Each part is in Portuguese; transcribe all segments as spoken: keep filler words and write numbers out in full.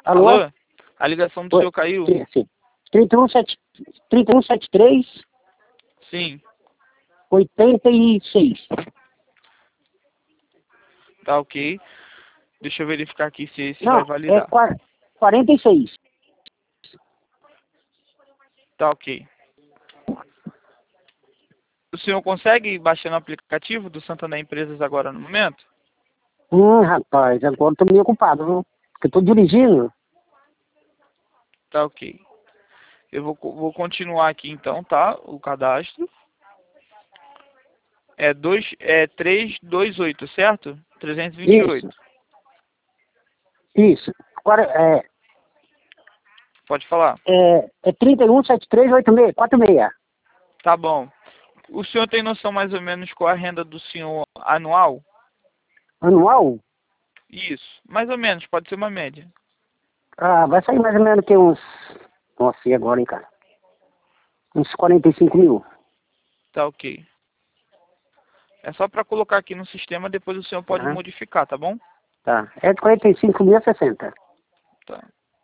Alô? Alô? A ligação do Oi. senhor caiu? Sim, sim. trinta e um setenta e três, Sim. oitenta e seis. Tá ok. Deixa eu verificar aqui se esse vai Não, é validar. qua- quarenta e seis. Tá ok. O senhor consegue baixar no aplicativo do Santander Empresas agora no momento? Hum, rapaz, agora eu tô meio ocupado, viu? Porque eu tô dirigindo. Tá ok. Eu vou, co- vou continuar aqui então, tá? O cadastro. É, dois, é trezentos e vinte e oito, certo? trezentos e vinte e Isso, oito. isso. Agora, é, Pode falar. é, é trinta e um setenta e três, oitenta e seis, quarenta e seis. Tá bom. O senhor tem noção mais ou menos qual a renda do senhor anual? Anual? Isso. Mais ou menos, pode ser uma média. Ah, vai sair mais ou menos que uns... Nossa, e agora, hein, cara? Uns quarenta e cinco mil. Tá ok. É só para colocar aqui no sistema, depois o senhor pode Aham, modificar, tá bom? tá. É de quarenta e cinco mil a sessenta. Tá.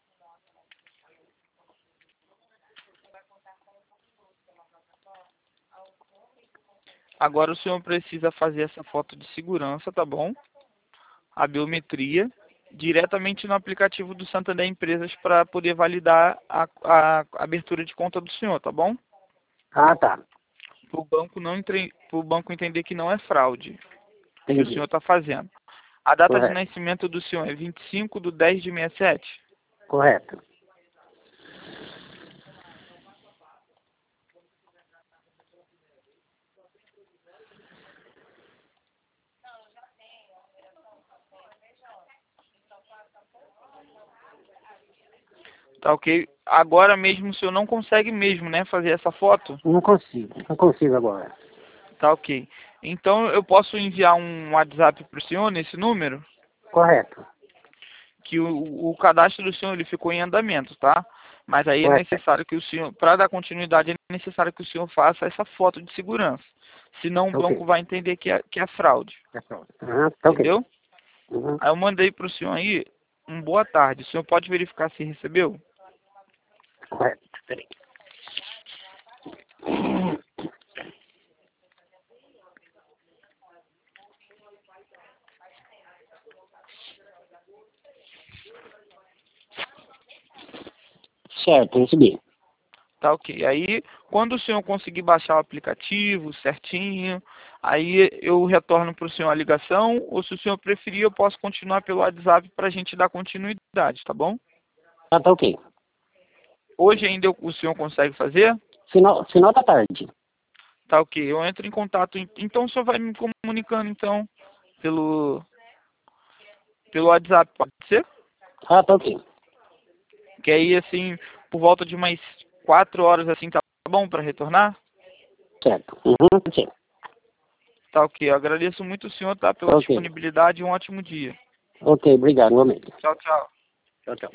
Agora o senhor precisa fazer essa foto de segurança, tá bom? A biometria, diretamente no aplicativo do Santander Empresas para poder validar a, a abertura de conta do senhor, tá bom? Ah, tá. Para o banco não entre, pro banco entender que não é fraude que o senhor Entendi. está fazendo. A data de Correto. nascimento do senhor é vinte e cinco de dez de sessenta e sete? Correto. Tá ok? Agora mesmo o senhor não consegue mesmo, né, fazer essa foto? Não consigo. Não consigo agora. Tá ok. Então eu posso enviar um WhatsApp para o senhor nesse número? Correto. Que o, o cadastro do senhor ele ficou em andamento, tá? Mas aí é Correto. necessário que o senhor, para dar continuidade, é necessário que o senhor faça essa foto de segurança. Senão o Tá ok. banco vai entender que é, que é fraude. Tá pronto. Aham, tá ok. Entendeu? Uhum. Aí eu mandei para o senhor aí um boa tarde. O senhor pode verificar se recebeu? Correto. Peraí. Certo, recebi. Tá ok. Aí, quando o senhor conseguir baixar o aplicativo certinho, aí eu retorno para o senhor a ligação, ou se o senhor preferir, eu posso continuar pelo WhatsApp para a gente dar continuidade, tá bom? Tá, tá ok. Hoje ainda eu- o senhor consegue fazer? Final, final da tarde. Tá ok. Eu entro em contato. en- Então o senhor vai me comunicando então pelo, pelo WhatsApp, pode ser? Ah, tá ok. Que aí assim, por volta de umas quatro horas assim, tá bom para retornar? Certo. Uhum, tá certo. Tá ok. Eu agradeço muito o senhor, tá? Pela Tá ok. disponibilidade e um ótimo dia. Ok, obrigado, igualmente. Tchau, tchau. Tchau, tchau.